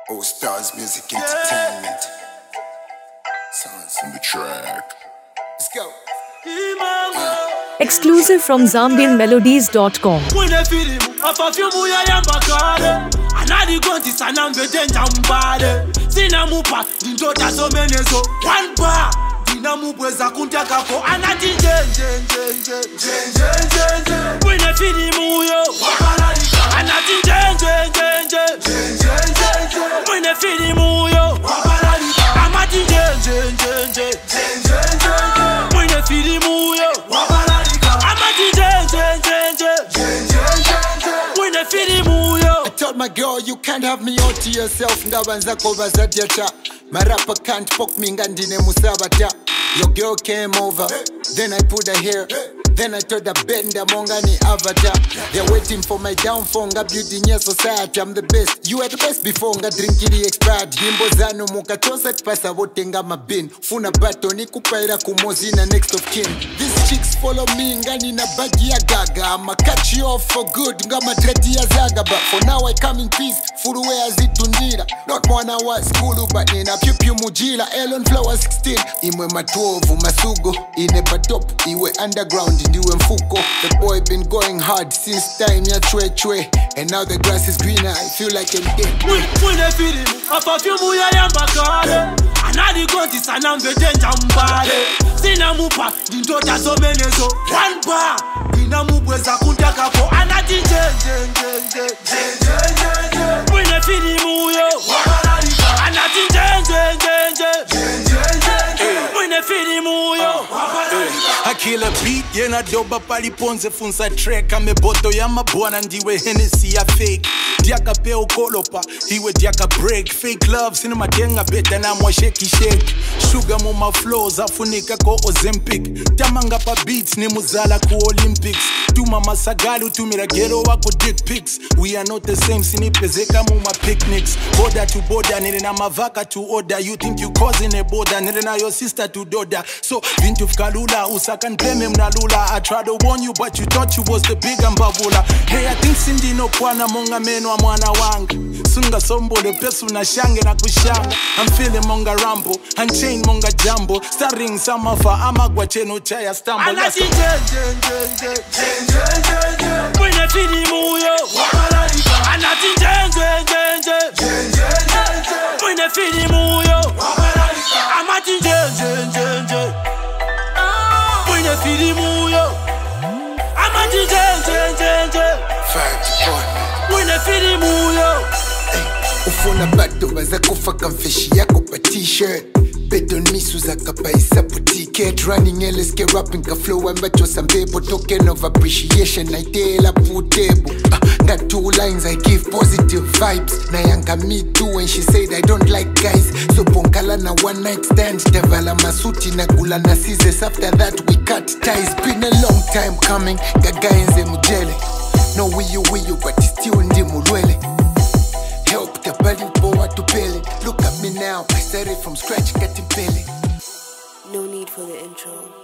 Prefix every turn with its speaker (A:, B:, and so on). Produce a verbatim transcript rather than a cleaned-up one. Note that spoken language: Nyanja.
A: All Stars Music Entertainment. Sounds in the track. Let's go. Uh.
B: Exclusive from Zambian Melodies dot com.
A: I told my girl you can't have me all to yourself. Ndabanza koba zadiata. My rapper can't fuck me ngandine musabata. Your girl came over, then I put her here. Then I told her bend monga ni avatar. They're waiting for my downfall. Nga building your society. I'm the best. You were the best before. Nga drinking the expired. Gimbo zanu muka tosa tpasa wote nga mabin. Funa bato ni kupaira kumozina next of kin. These chicks follow me ngani na bagi ya gaga. I'ma catch you off for good. Nga madredi ya zaga. But for now I come in peace. Furuwe azitundira. Not mwana wa skulu but nina piu piu mujila. Elon flower sixteen. Imwe matuovu masugo. Inepa top. Iwe underground. The boy been going hard since time ya chwe chwe. And now the grass is greener, I feel like I'm dead.
C: When I feel him, I feel muya yambakale. Anadi konti sana mbetenja mbale. Sina mupa, dindota so menezo. One bar, dina mubweza kuntaka po. Anadi jen jen jen jen jen jen jen. When I feel him muyo, anadi jen jen jen jen jen jen jen. When I feel him muyo.
D: I kill a beat, yena doba pali ponze funsa track. Ame boto ya mabwana ndiwe Hennessy ya fake. Diaka peo kolopa, hiwe diaka break. Fake love, sina matenga beta na mwa shake shake. Sugar mo ma flows, afunika ko Ozempic. Tamanga pa beats, ni muzala ku Olympics. Tuma masagalu, tumira ghetto wako dick pics. We are not the same, sinipezeka mo ma picnics. Border to border, nile na mavaka to order. You think you causing a border, nile na your sister to doda. So, vintu fkalula, usaka npleme mnalula. I tried to warn you, but you thought you was the big ambavula. Hey, I think Cindy no kwana monga meno wa mwana wanga. Sunga sombo le pesu na shange na kushanga. I'm feeling monga rambo, unchain monga jambo. Starring samafa, amagwa cheno chaya stambo.
C: Anati jen jen jen jen jen jen jen jen. Mwine fini muyo, anati jen jen jen jen jen jen jen jen. Mwine fini muyo, amati jen jen jen jen. Mwine fini muyo, amati jen jen jen jen.
A: Five point.
C: Mwine fini muyo.
A: Ufuna bato baza kufa kamfeshi yako pa t-shirt. Bet on me suza kapaisa po ticket. Running L S K rapping ka flow ambacho sambebo. Token of appreciation I tell a putebo. uh, Got two lines I give positive vibes. Na yanga me too when she said I don't like guys. So ponkala na one night stand. Devala masuti na gula na scissors. After that we cut ties. Been a long time coming. Gaga enze mujele. No wiyu wiyu but it's still ndi mulwele. Help the body power to pay. Look at me now, I started from scratch getting belly.
E: No need for the intro.